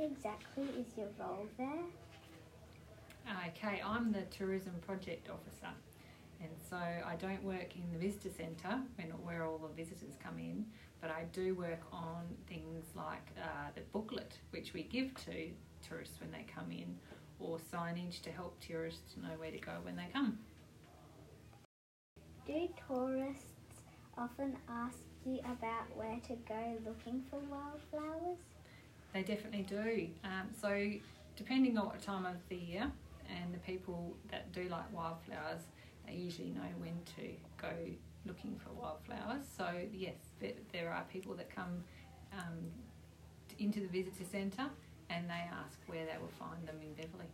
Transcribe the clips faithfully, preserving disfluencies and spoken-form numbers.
exactly is your role there? Okay, I'm the Tourism Project Officer, and so I don't work in the visitor centre when where all the visitors come in, but I do work on things like uh, the booklet which we give to tourists when they come in, or signage to help tourists know where to go when they come. Do tourists often ask you about where to go looking for wildflowers? They definitely do. Um, so depending on what time of the year, and the people that do like wildflowers, they usually know when to go looking for wildflowers. So yes, there are people that come um, into the visitor centre and they ask where they will find them in Beverley.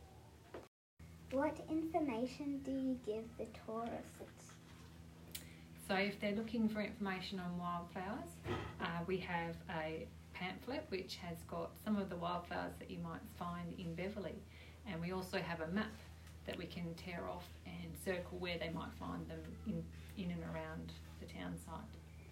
What information do you give the tourists? So if they're looking for information on wildflowers, uh, we have a pamphlet which has got some of the wildflowers that you might find in Beverley, and we also have a map that we can tear off and circle where they might find them in, in and around the town site.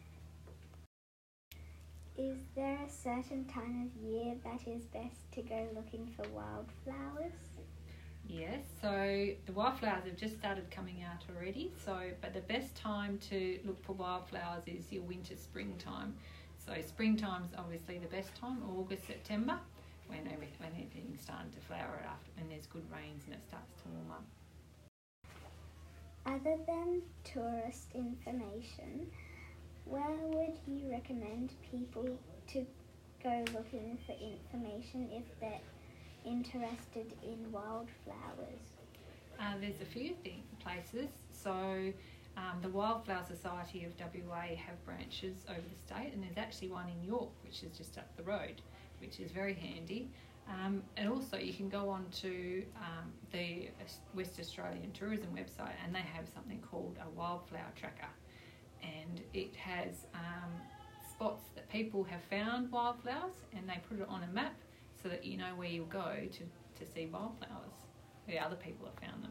Is there a certain time of year that is best to go looking for wildflowers? Yes, so the wildflowers have just started coming out already, so but the best time to look for wildflowers is your winter, springtime. So springtime's obviously the best time, August, September, when everything, when everything's starting to flower after, when there's good rains and it starts to warm up. Other than tourist information, where would you recommend people to go looking for information if they're interested in wildflowers? Uh, there's a few thing, places. So um, the Wildflower Society of W A have branches over the state, and there's actually one in York, which is just up the road, which is very handy. Um, and also you can go on to um, the West Australian Tourism website, and they have something called a wildflower tracker, and it has um, spots that people have found wildflowers, and they put it on a map so that you know where you'll go to, to see wildflowers, where other people have found them.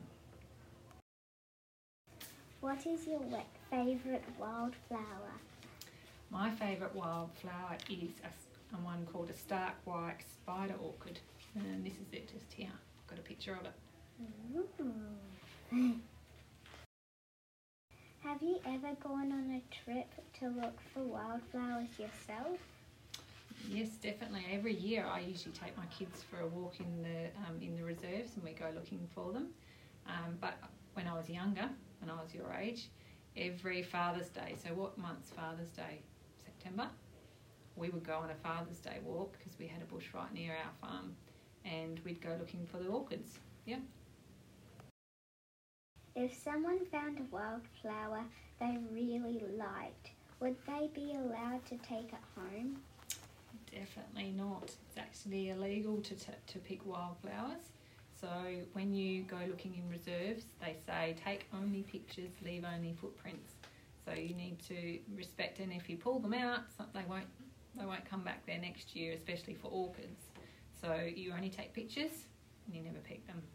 What is your favourite wildflower? My favourite wildflower is a, a one called a stark white spider orchid, and this is it just here. I've got a picture of it. Ooh. Have you ever gone on a trip to look for wildflowers yourself? Yes, definitely. Every year I usually take my kids for a walk in the um, in the reserves, and we go looking for them. Um, but when I was younger, when I was your age, every Father's Day, so what month's Father's Day? September? We would go on a Father's Day walk because we had a bush right near our farm, and we'd go looking for the orchids. Yeah. If someone found a wildflower they really liked, would they be allowed to take it home? Definitely not. It's actually illegal to t- to pick wildflowers. So when you go looking in reserves, they say take only pictures, leave only footprints. So you need to respect, and if you pull them out, they won't they won't come back there next year, especially for orchids. So you only take pictures and you never pick them.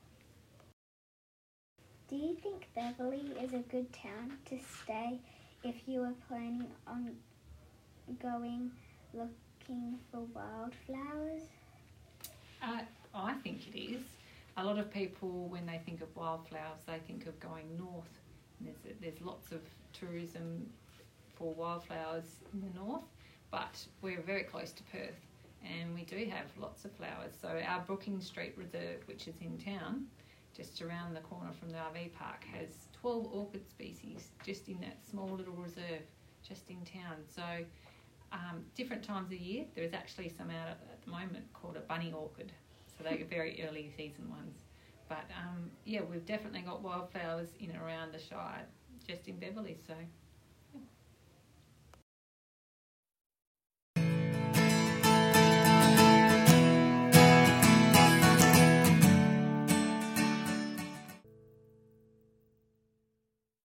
Do you think Beverley is a good town to stay if you were planning on going looking for wildflowers? Uh, I think it is. A lot of people, when they think of wildflowers, they think of going north. And there's, there's lots of tourism for wildflowers in the north, but we're very close to Perth and we do have lots of flowers. So our Brookings Street Reserve, which is in town, just around the corner from the R V park, has twelve orchid species just in that small little reserve just in town. So um, different times of year, there is actually some out at, at the moment called a bunny orchid. So they're very early season ones. But um, yeah, we've definitely got wildflowers in and around the Shire, just in Beverley. So